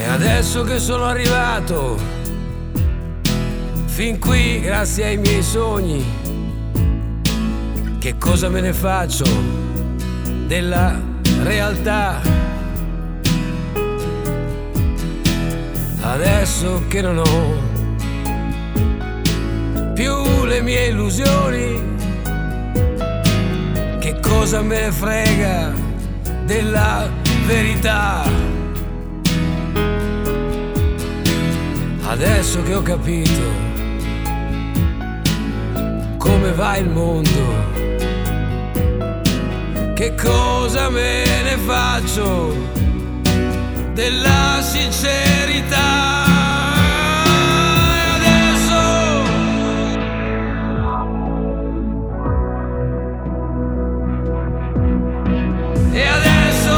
Adesso che sono arrivato fin qui grazie ai miei sogni, che cosa me ne faccio della realtà? Adesso che non ho più le mie illusioni, che cosa me ne frega della verità? Adesso che ho capito come va il mondo, che cosa me ne faccio della sincerità? E adesso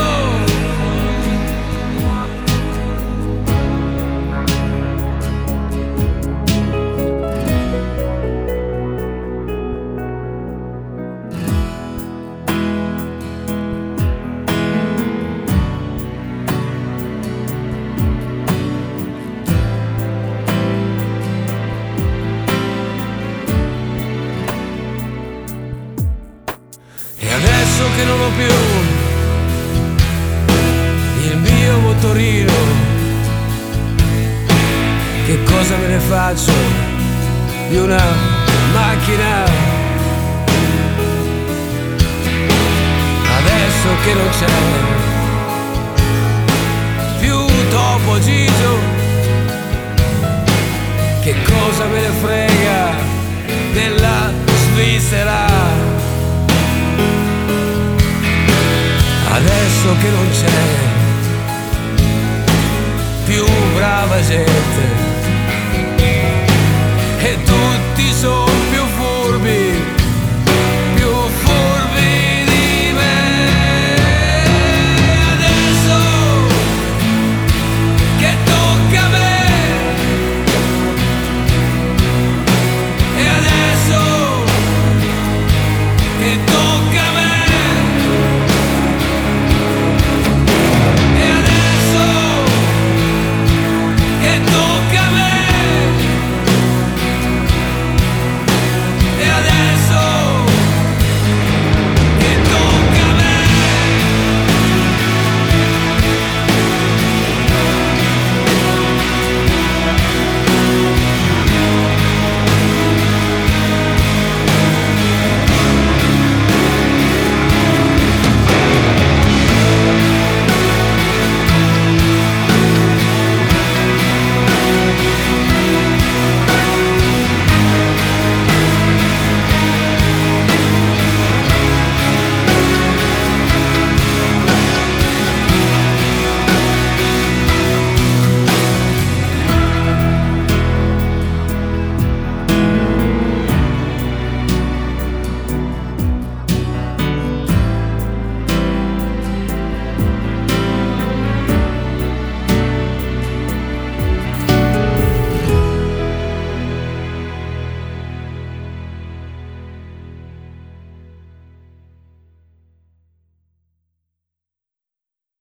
che non ho più il mio motorino, che cosa me ne faccio di una macchina? Adesso che non c'è più Topo Gigio, che cosa me ne frega della Svizzera? Adesso che non c'è più brava gente